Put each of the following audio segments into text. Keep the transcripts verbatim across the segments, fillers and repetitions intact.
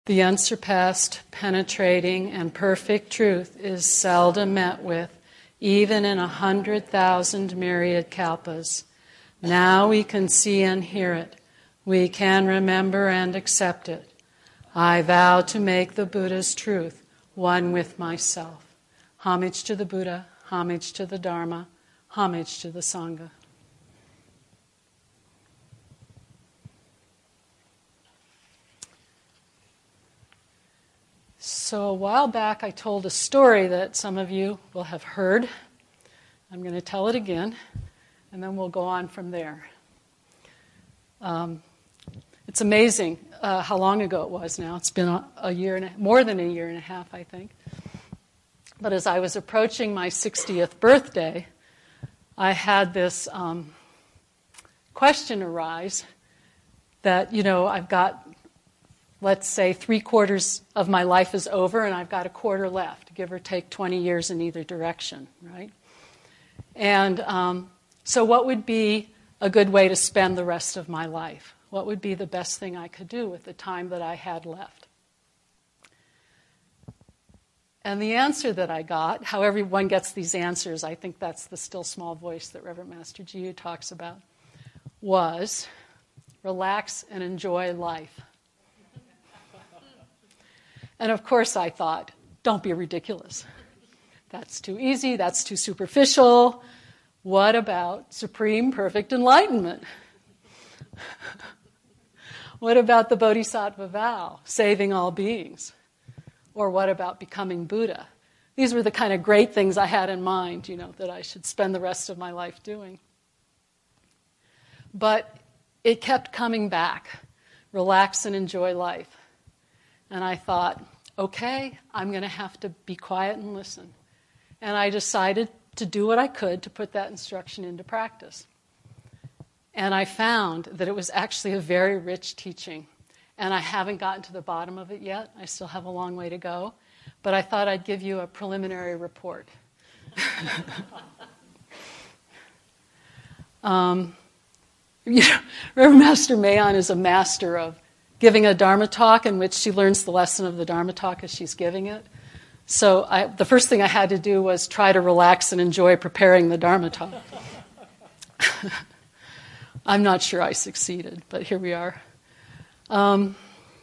The unsurpassed, penetrating, and perfect truth is seldom met with, even in a hundred thousand myriad kalpas. Now we can see and hear it. We can remember and accept it. I vow to make the Buddha's truth one with myself. Homage to the Buddha, homage to the Dharma, homage to the Sangha. So a while back I told a story that some of you will have heard. I'm going to tell it again, and then we'll go on from there. Um, it's amazing uh, how long ago it was now. It's been a, a year and a, more than a year and a half, I think. But as I was approaching my sixtieth birthday, I had this um, question arise that, you know, I've got, let's say, three quarters of my life is over and I've got a quarter left, give or take twenty years in either direction, right? And um, so what would be a good way to spend the rest of my life? What would be the best thing I could do with the time that I had left? And the answer that I got, how everyone gets these answers, I think that's the still small voice that Reverend Master Jiyu talks about, was relax and enjoy life. And of course I thought, don't be ridiculous. That's too easy, that's too superficial. What about supreme perfect enlightenment? What about the Bodhisattva vow, saving all beings? Or what about becoming Buddha? These were the kind of great things I had in mind, you know, that I should spend the rest of my life doing. But it kept coming back. Relax and enjoy life. And I thought, okay, I'm going to have to be quiet and listen. And I decided to do what I could to put that instruction into practice. And I found that it was actually a very rich teaching. And I haven't gotten to the bottom of it yet. I still have a long way to go. But I thought I'd give you a preliminary report. um, you know, Reverend Master Mayon is a master of giving a Dharma talk in which she learns the lesson of the Dharma talk as she's giving it. So I, the first thing I had to do was try to relax and enjoy preparing the Dharma talk. I'm not sure I succeeded, but here we are. Um,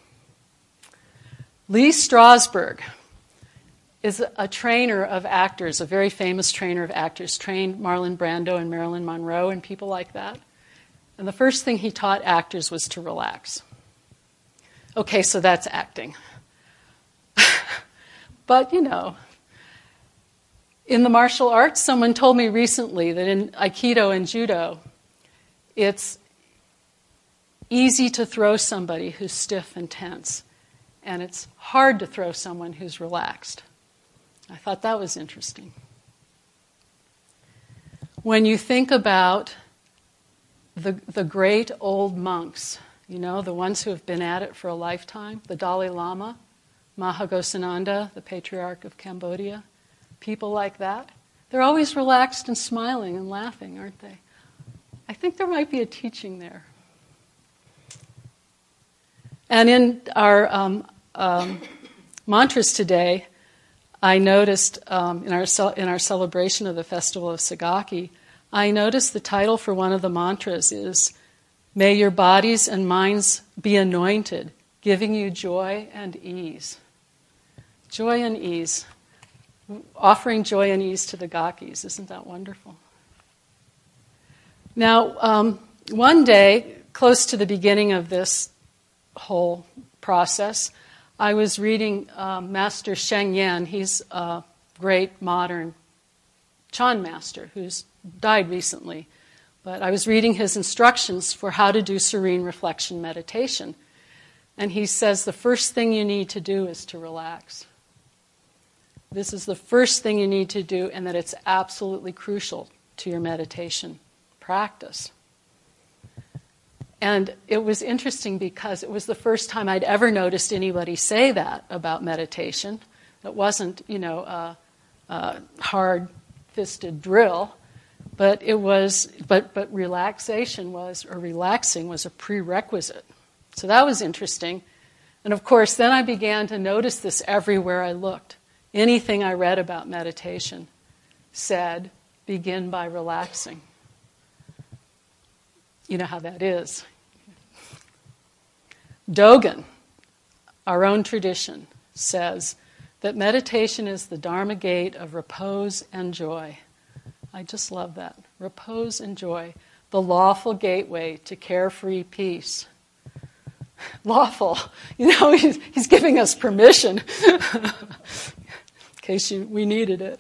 Lee Strasberg is a trainer of actors, a very famous trainer of actors, trained Marlon Brando and Marilyn Monroe and people like that. And the first thing he taught actors was to relax. Okay, so that's acting. But, you know, in the martial arts, someone told me recently that in Aikido and Judo, it's easy to throw somebody who's stiff and tense, and it's hard to throw someone who's relaxed. I thought that was interesting. When you think about the, the great old monks, you know, the ones who have been at it for a lifetime, the Dalai Lama, Mahagosananda, the Patriarch of Cambodia, people like that, they're always relaxed and smiling and laughing, aren't they? I think there might be a teaching there. And in our um, um, mantras today, I noticed um, in our ce- in our celebration of the Festival of Sagaki, I noticed the title for one of the mantras is, "May your bodies and minds be anointed, giving you joy and ease." Joy and ease. Offering joy and ease to the Gakis. Isn't that wonderful? Now, um, one day, close to the beginning of this whole process, I was reading um, Master Sheng Yen. He's a great modern Chan master who's died recently. But I was reading his instructions for how to do serene reflection meditation. And he says the first thing you need to do is to relax. This is the first thing you need to do, and that it's absolutely crucial to your meditation practice. And it was interesting because it was the first time I'd ever noticed anybody say that about meditation. It wasn't, you know, a, a hard-fisted drill, but it was, but but relaxation was, or relaxing was a prerequisite. So that was interesting. And of course, then I began to notice this everywhere I looked. Anything I read about meditation said, begin by relaxing. You know how that is. Dogen, our own tradition, says that meditation is the Dharma gate of repose and joy. I just love that. Repose and joy. The lawful gateway to carefree peace. Lawful. You know, he's, he's giving us permission in case you, we needed it.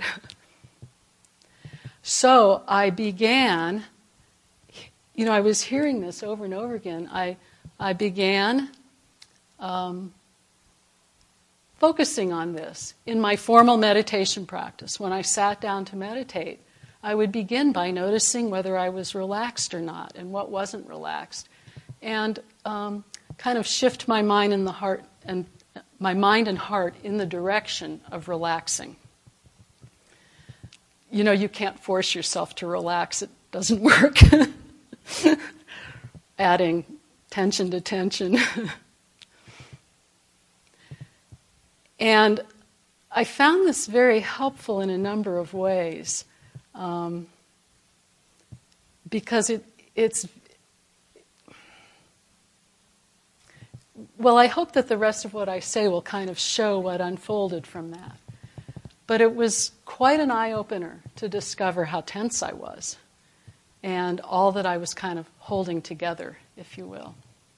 So I began, you know, I was hearing this over and over again. I, I began um, focusing on this in my formal meditation practice. When I sat down to meditate, I would begin by noticing whether I was relaxed or not and what wasn't relaxed. And um, kind of shift my mind and the heart and my mind and heart in the direction of relaxing. You know, you can't force yourself to relax. It doesn't work. Adding tension to tension. And I found this very helpful in a number of ways. Um, because it, it's Well, I hope that the rest of what I say will kind of show what unfolded from that. But it was quite an eye-opener to discover how tense I was and all that I was kind of holding together, if you will.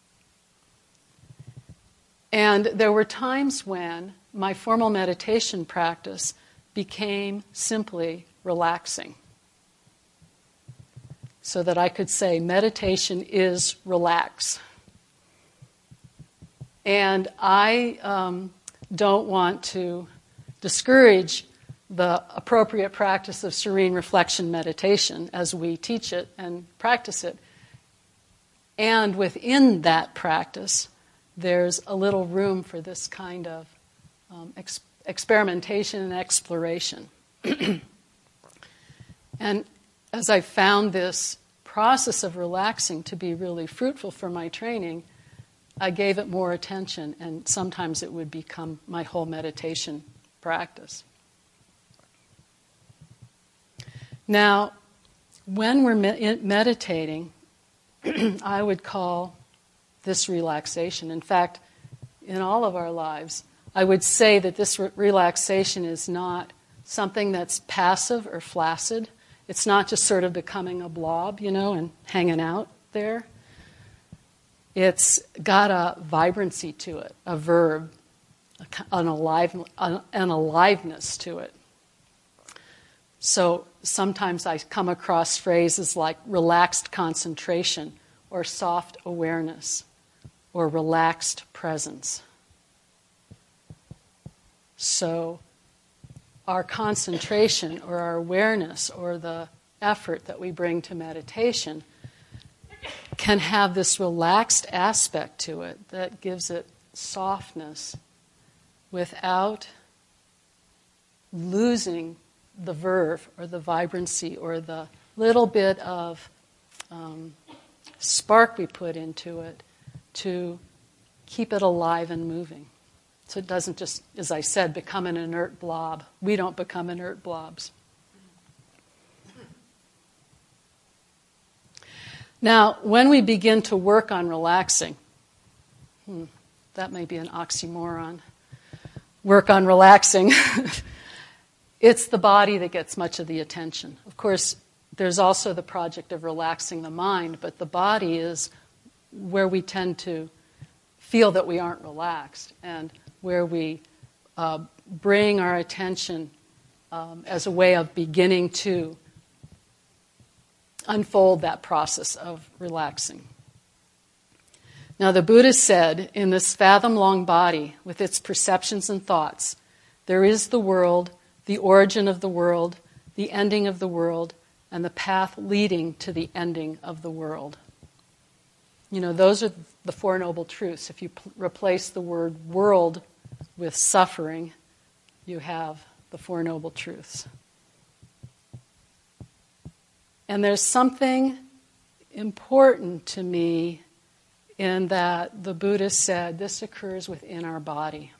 And there were times when my formal meditation practice became simply relaxing. So that I could say, meditation is relax. And I um, don't want to discourage the appropriate practice of serene reflection meditation as we teach it and practice it. And within that practice, there's a little room for this kind of um, ex- experimentation and exploration. And as I found this process of relaxing to be really fruitful for my training, I gave it more attention, and sometimes it would become my whole meditation practice. Now, when we're me- meditating, I would call this relaxation. In fact, in all of our lives, I would say that this re- relaxation is not something that's passive or flaccid. It's not just sort of becoming a blob, you know, and hanging out there. It's got a vibrancy to it, a verb, an, alive, an aliveness to it. So sometimes I come across phrases like relaxed concentration or soft awareness or relaxed presence. So our concentration or our awareness or the effort that we bring to meditation can have this relaxed aspect to it that gives it softness without losing the verve or the vibrancy or the little bit of um, spark we put into it to keep it alive and moving. So it doesn't just, as I said, become an inert blob. We don't become inert blobs. Now, when we begin to work on relaxing, hmm, that may be an oxymoron, work on relaxing, it's the body that gets much of the attention. Of course, there's also the project of relaxing the mind, but the body is where we tend to feel that we aren't relaxed and where we uh, bring our attention um, as a way of beginning to unfold that process of relaxing. Now, the Buddha said, in this fathom-long body, with its perceptions and thoughts, there is the world, the origin of the world, the ending of the world, and the path leading to the ending of the world. You know, those are the Four Noble Truths. If you p- replace the word world with suffering, you have the Four Noble Truths. And there's something important to me in that the Buddha said this occurs within our body.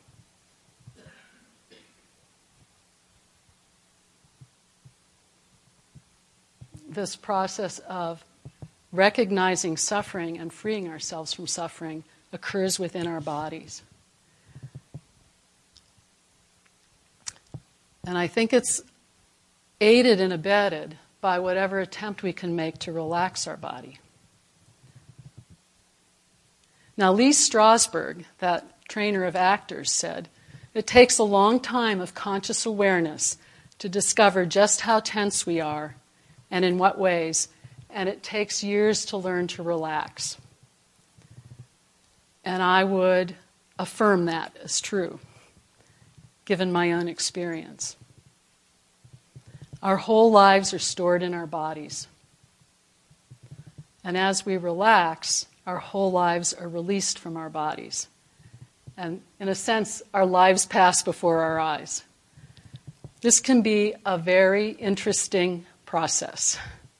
This process of recognizing suffering and freeing ourselves from suffering occurs within our bodies. And I think it's aided and abetted by whatever attempt we can make to relax our body. Now, Lee Strasberg, that trainer of actors, said, it takes a long time of conscious awareness to discover just how tense we are and in what ways, and it takes years to learn to relax. And I would affirm that as true, given my own experience. Our whole lives are stored in our bodies. And as we relax, our whole lives are released from our bodies. And in a sense, our lives pass before our eyes. This can be a very interesting process.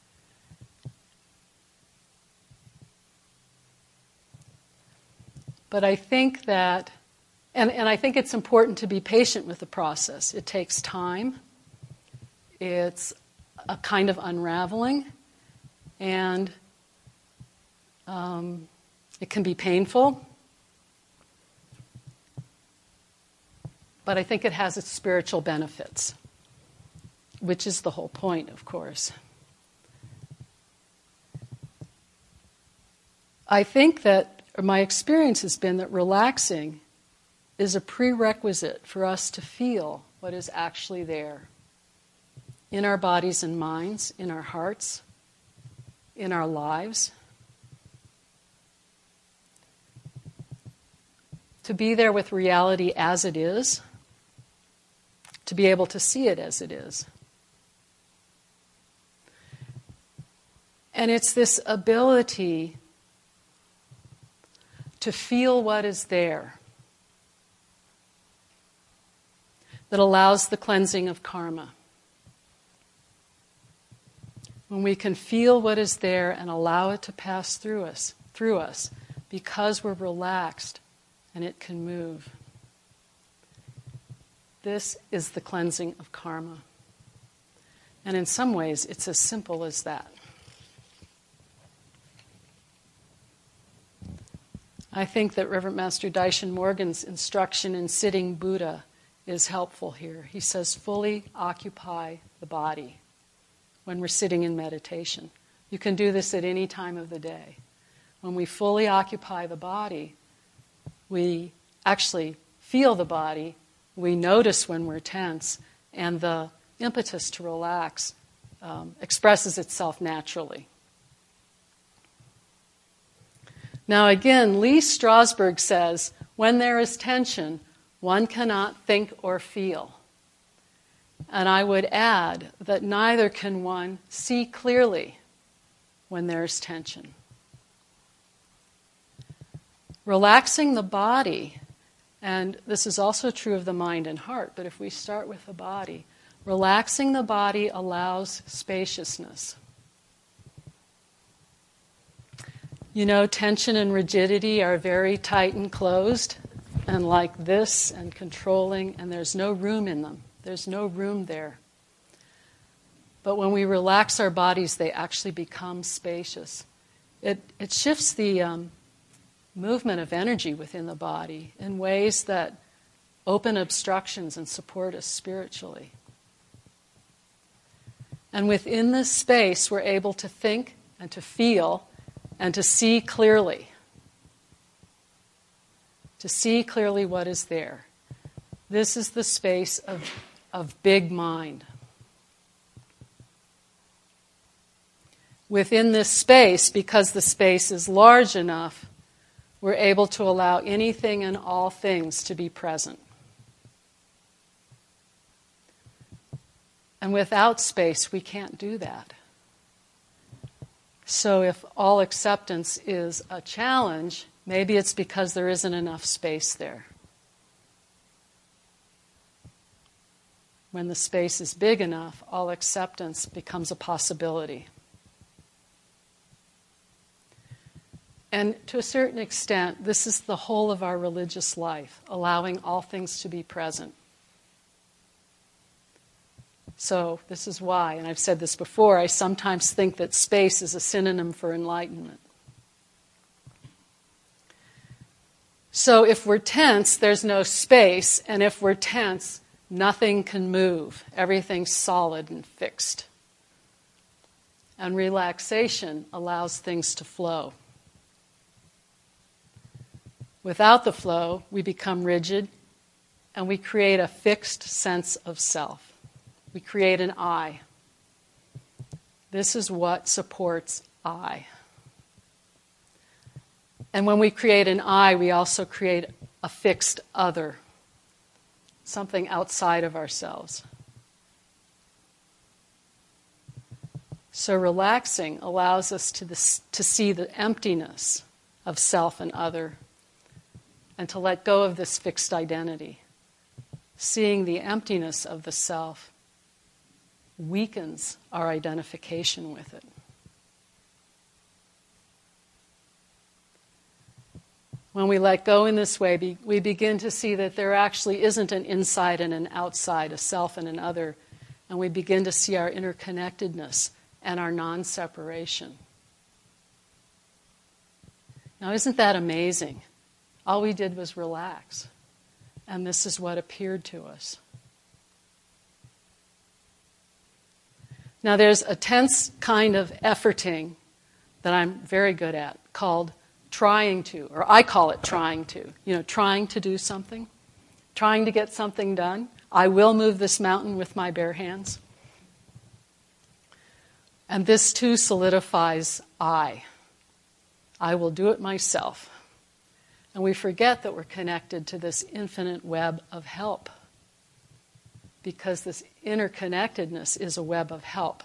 But I think that, and, and I think it's important to be patient with the process. It takes time. It's a kind of unraveling. And um, it can be painful. But I think it has its spiritual benefits, which is the whole point, of course. I think that, or my experience has been that relaxing is a prerequisite for us to feel what is actually there in our bodies and minds, in our hearts, in our lives. To be there with reality as it is, to be able to see it as it is. And it's this ability to feel what is there that allows the cleansing of karma. When we can feel what is there and allow it to pass through us, through us, because we're relaxed and it can move. This is the cleansing of karma. And in some ways, it's as simple as that. I think that Reverend Master Daishin Morgan's instruction in sitting Buddha is helpful here. He says, fully occupy the body when we're sitting in meditation. You can do this at any time of the day. When we fully occupy the body, we actually feel the body, we notice when we're tense, and the impetus to relax um, expresses itself naturally. Now again, Lee Strasberg says, when there is tension, one cannot think or feel. And I would add that neither can one see clearly when there is tension. Relaxing the body, and this is also true of the mind and heart, but if we start with the body, relaxing the body allows spaciousness. You know, tension and rigidity are very tight and closed, and like this, and controlling, and there's no room in them. There's no room there. But when we relax our bodies, they actually become spacious. It, it shifts the um, movement of energy within the body in ways that open obstructions and support us spiritually. And within this space, we're able to think and to feel and to see clearly. To see clearly what is there. This is the space of, of big mind. Within this space, because the space is large enough, we're able to allow anything and all things to be present. And without space, we can't do that. So if all acceptance is a challenge, maybe it's because there isn't enough space there. When the space is big enough, all acceptance becomes a possibility. And to a certain extent, this is the whole of our religious life, allowing all things to be present. So this is why, and I've said this before, I sometimes think that space is a synonym for enlightenment. So if we're tense, there's no space, and if we're tense, nothing can move. Everything's solid and fixed. And relaxation allows things to flow. Without the flow, we become rigid, and we create a fixed sense of self. We create an I. This is what supports I. And when we create an I, we also create a fixed other, something outside of ourselves. So relaxing allows us to, this, to see the emptiness of self and other, and to let go of this fixed identity. Seeing the emptiness of the self weakens our identification with it. When we let go in this way, we begin to see that there actually isn't an inside and an outside, a self and an other, and we begin to see our interconnectedness and our non-separation. Now, isn't that amazing? All we did was relax, and this is what appeared to us. Now, there's a tense kind of efforting that I'm very good at called trying to, or I call it trying to. You know, trying to do something, trying to get something done. I will move this mountain with my bare hands. And this too solidifies I. I will do it myself. And we forget that we're connected to this infinite web of help, because this interconnectedness is a web of help.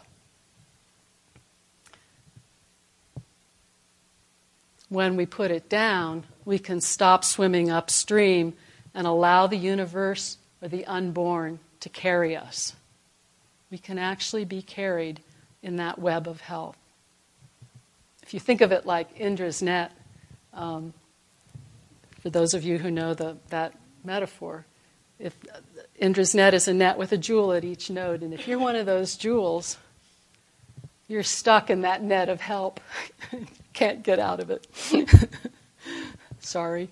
When we put it down, we can stop swimming upstream and allow the universe or the unborn to carry us. We can actually be carried in that web of help. If you think of it like Indra's net, um, for those of you who know the, that metaphor, if Indra's net is a net with a jewel at each node, and if you're one of those jewels, you're stuck in that net of help. Can't get out of it. Sorry.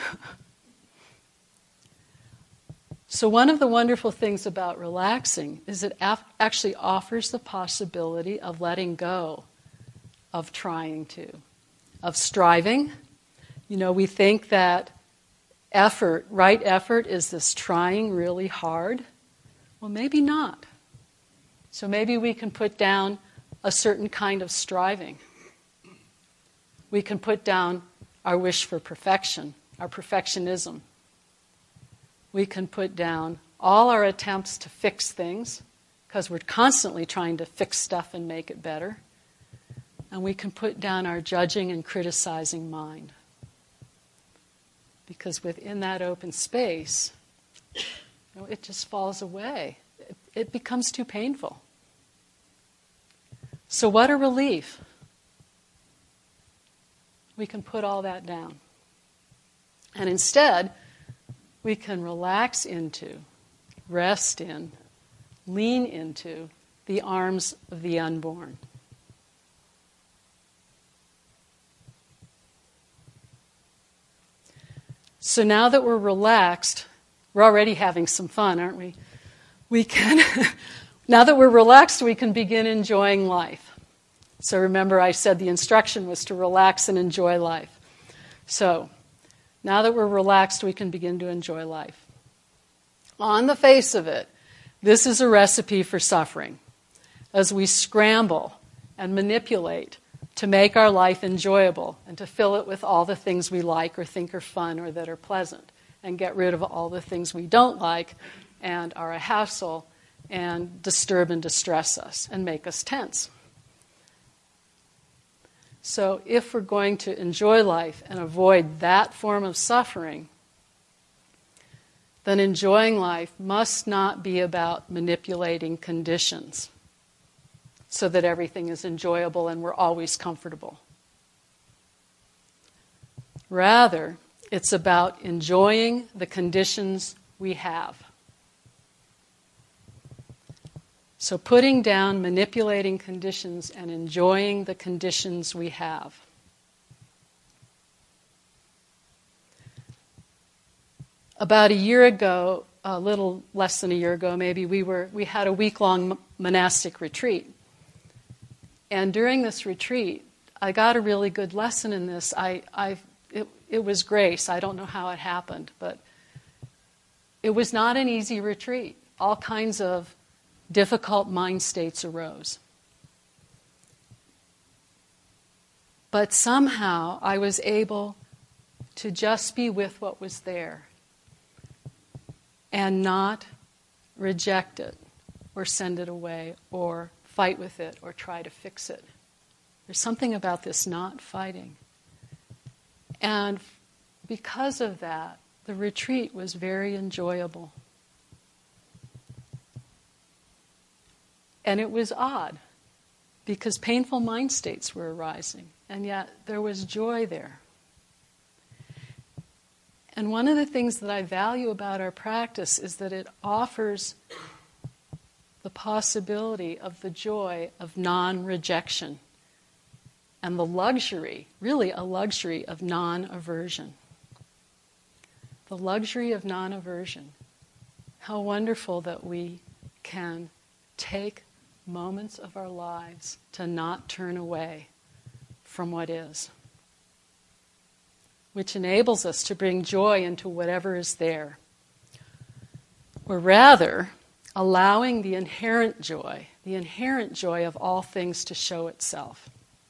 So one of the wonderful things about relaxing is it af- actually offers the possibility of letting go of trying to, of striving. You know, we think that effort, right effort, is this trying really hard. Well, maybe not. So maybe we can put down a certain kind of striving. We can put down our wish for perfection, our perfectionism. We can put down all our attempts to fix things, because we're constantly trying to fix stuff and make it better. And we can put down our judging and criticizing mind. Because within that open space, you know, it just falls away. It, it becomes too painful. So what a relief. We can put all that down. And instead, we can relax into, rest in, lean into the arms of the unborn. So now that we're relaxed, we're already having some fun, aren't we? We can, now that we're relaxed, we can begin enjoying life. So remember, I said the instruction was to relax and enjoy life. So now that we're relaxed, we can begin to enjoy life. On the face of it, this is a recipe for suffering, as we scramble and manipulate to make our life enjoyable and to fill it with all the things we like or think are fun or that are pleasant, and get rid of all the things we don't like and are a hassle and disturb and distress us and make us tense. So if we're going to enjoy life and avoid that form of suffering, then enjoying life must not be about manipulating conditions so that everything is enjoyable and we're always comfortable. Rather, it's about enjoying the conditions we have. So putting down manipulating conditions and enjoying the conditions we have. About a year ago, a little less than a year ago maybe, we were we had a week-long monastic retreat. And during this retreat, I got a really good lesson in this. I, I, it, it was grace. I don't know how it happened, but it was not an easy retreat. All kinds of difficult mind states arose. But somehow I was able to just be with what was there and not reject it or send it away or fight with it or try to fix it. There's something about this not fighting. And because of that, the retreat was very enjoyable. And it was odd, because painful mind states were arising, and yet there was joy there. And one of the things that I value about our practice is that it offers the possibility of the joy of non-rejection and the luxury, really a luxury of non-aversion. The luxury of non-aversion. How wonderful that we can take moments of our lives to not turn away from what is, which enables us to bring joy into whatever is there, or rather allowing the inherent joy, the inherent joy of all things to show itself.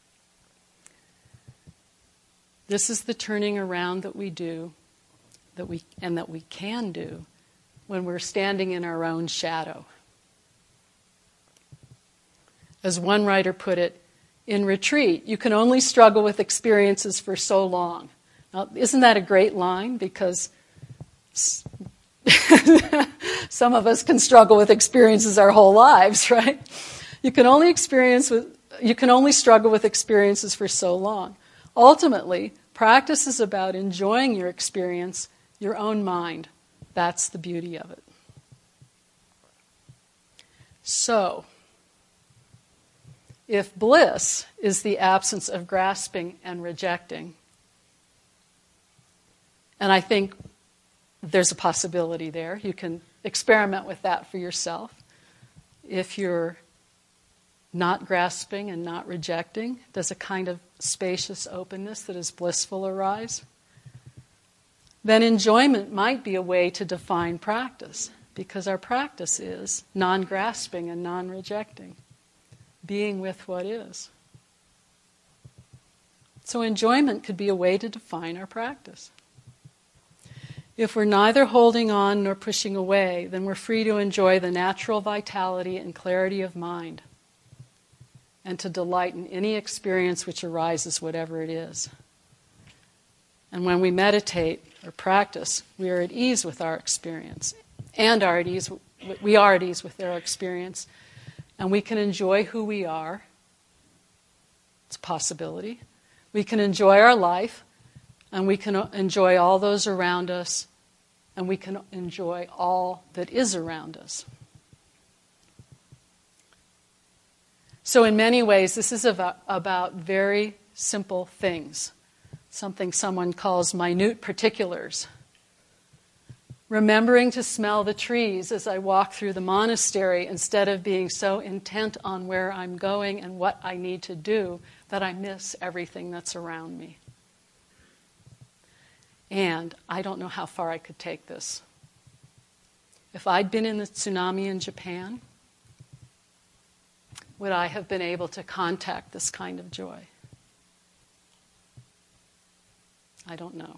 This is the turning around that we do, that we and that we can do when we're standing in our own shadow. As one writer put it, in retreat, you can only struggle with experiences for so long. Now, isn't that a great line? Because some of us can struggle with experiences our whole lives, right? You can only experience with, you can only struggle with experiences for so long. Ultimately, practice is about enjoying your experience, your own mind. That's the beauty of it. So, if bliss is the absence of grasping and rejecting, and I think there's a possibility there, you can experiment with that for yourself. If you're not grasping and not rejecting, does a kind of spacious openness that is blissful arise? Then enjoyment might be a way to define practice, because our practice is non-grasping and non-rejecting. Being with what is. So enjoyment could be a way to define our practice. If we're neither holding on nor pushing away, then we're free to enjoy the natural vitality and clarity of mind, and to delight in any experience which arises, whatever it is. And when we meditate or practice, we are at ease with our experience, and are at ease. We are at ease with our experience. And we can enjoy who we are. It's a possibility. We can enjoy our life, and we can enjoy all those around us, and we can enjoy all that is around us. So in many ways, this is about, about very simple things, something someone calls minute particulars. Remembering to smell the trees as I walk through the monastery instead of being so intent on where I'm going and what I need to do that I miss everything that's around me. And I don't know how far I could take this. If I'd been in the tsunami in Japan, would I have been able to contact this kind of joy? I don't know.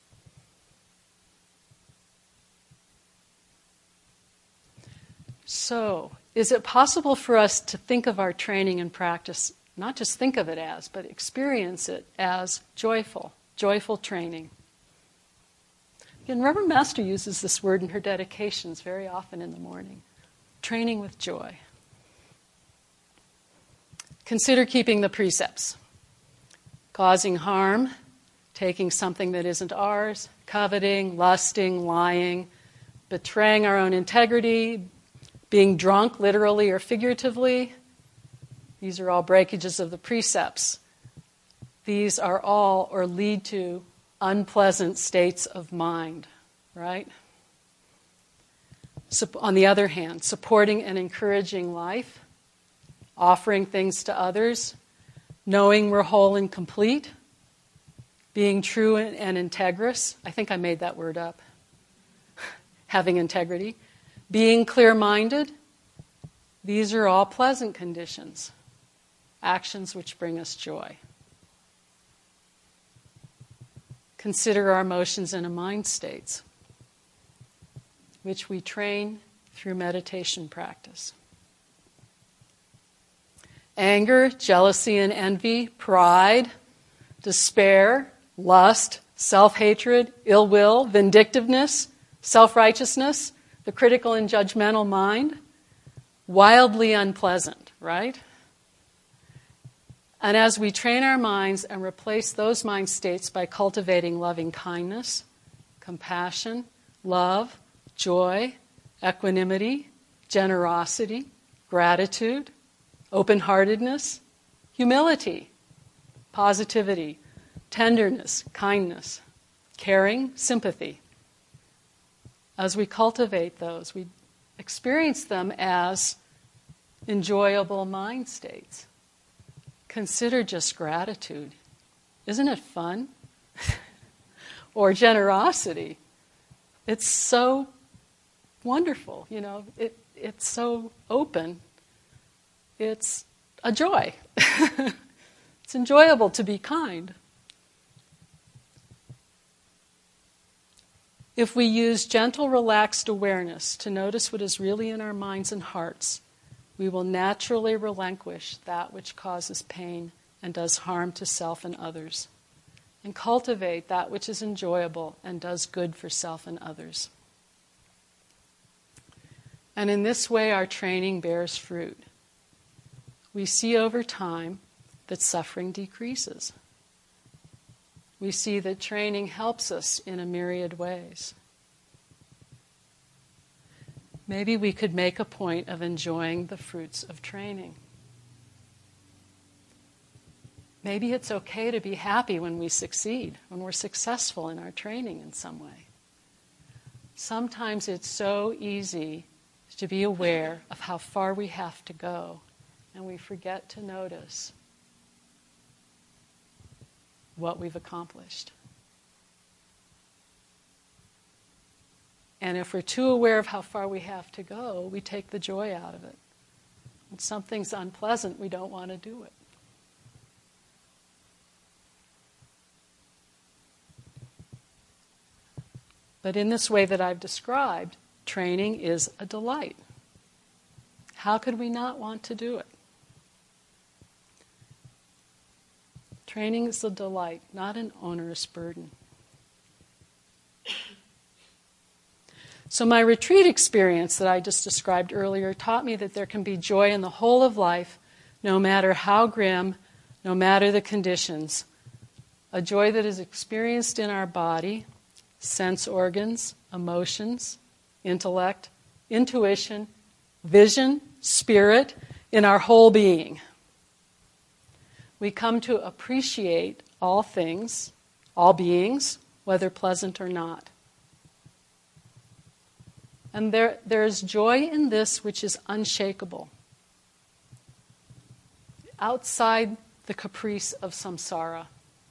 So, is it possible for us to think of our training and practice, not just think of it as, but experience it as joyful, joyful training? Again, Reverend Master uses this word in her dedications very often in the morning. Training with joy. Consider keeping the precepts. Causing harm taking something that isn't ours, coveting, lusting, lying, betraying our own integrity, being drunk, literally or figuratively. These are all breakages of the precepts. These are all or lead to unpleasant states of mind, right? So, on the other hand, supporting and encouraging life, offering things to others, knowing we're whole and complete, being true and, and integrous. I think I made that word up. Having integrity. Being clear-minded. These are all pleasant conditions, actions which bring us joy. Consider our emotions and mind states, which we train through meditation practice. Anger, jealousy and envy, pride, despair, lust, self-hatred, ill will, vindictiveness, self-righteousness, the critical and judgmental mind, wildly unpleasant, right? And as we train our minds and replace those mind states by cultivating loving kindness, compassion, love, joy, equanimity, generosity, gratitude, open-heartedness, humility, positivity, tenderness, kindness, caring, sympathy. As we cultivate those, we experience them as enjoyable mind states. Consider just gratitude. Isn't it fun? Or generosity. It's so wonderful, you know. It, it's so open. It's a joy. It's enjoyable to be kind. If we use gentle, relaxed awareness to notice what is really in our minds and hearts, we will naturally relinquish that which causes pain and does harm to self and others, and cultivate that which is enjoyable and does good for self and others. And in this way, our training bears fruit. We see over time that suffering decreases. We see that training helps us in a myriad ways. Maybe we could make a point of enjoying the fruits of training. Maybe it's okay to be happy when we succeed, when we're successful in our training in some way. Sometimes it's so easy to be aware of how far we have to go, and we forget to notice what we've accomplished. And if we're too aware of how far we have to go, we take the joy out of it. When something's unpleasant, we don't want to do it. But in this way that I've described, training is a delight. How could we not want to do it? Training is a delight, not an onerous burden. So my retreat experience that I just described earlier taught me that there can be joy in the whole of life, no matter how grim, no matter the conditions. A joy that is experienced in our body, sense organs, emotions, intellect, intuition, vision, spirit, in our whole being. We come to appreciate all things, all beings, whether pleasant or not. And there, there is joy in this which is unshakable, outside the caprice of samsara.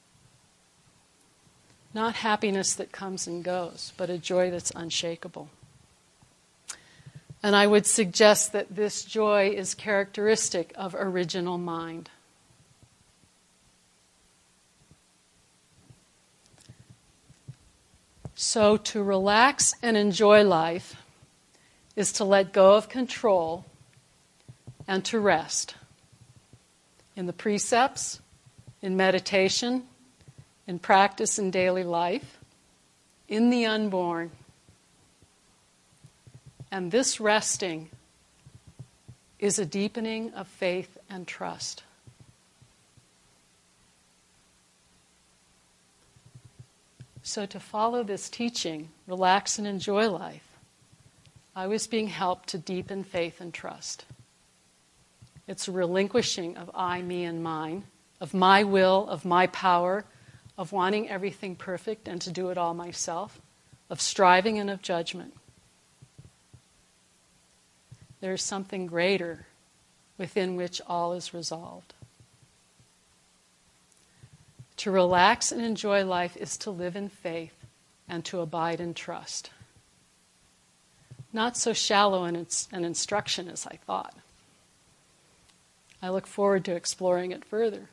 Not happiness that comes and goes, but a joy that's unshakable. And I would suggest that this joy is characteristic of original mind. So to relax and enjoy life is to let go of control and to rest in the precepts, in meditation, in practice in daily life, in the unborn. And this resting is a deepening of faith and trust. So to follow this teaching, relax and enjoy life, I was being helped to deepen faith and trust. It's a relinquishing of I, me, and mine, of my will, of my power, of wanting everything perfect and to do it all myself, of striving and of judgment. There is something greater within which all is resolved. To relax and enjoy life is to live in faith and to abide in trust. Not so shallow an, ins- an instruction as I thought. I look forward to exploring it further.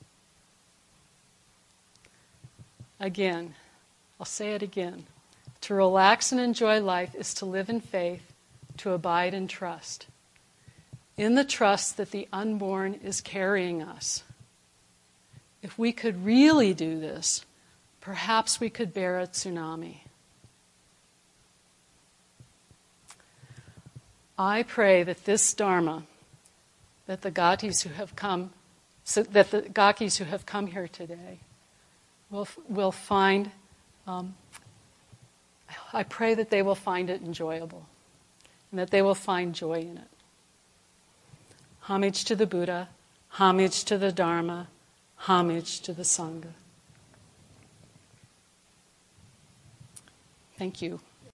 Again, I'll say it again. To relax and enjoy life is to live in faith, to abide in trust. In the trust that the unborn is carrying us. If we could really do this, perhaps we could bear a tsunami. I pray that this Dharma, that the Gatis who have come, so that the Gakis who have come here today, will will find. Um, I pray that they will find it enjoyable, and that they will find joy in it. Homage to the Buddha, homage to the Dharma, homage to the Sangha. Thank you.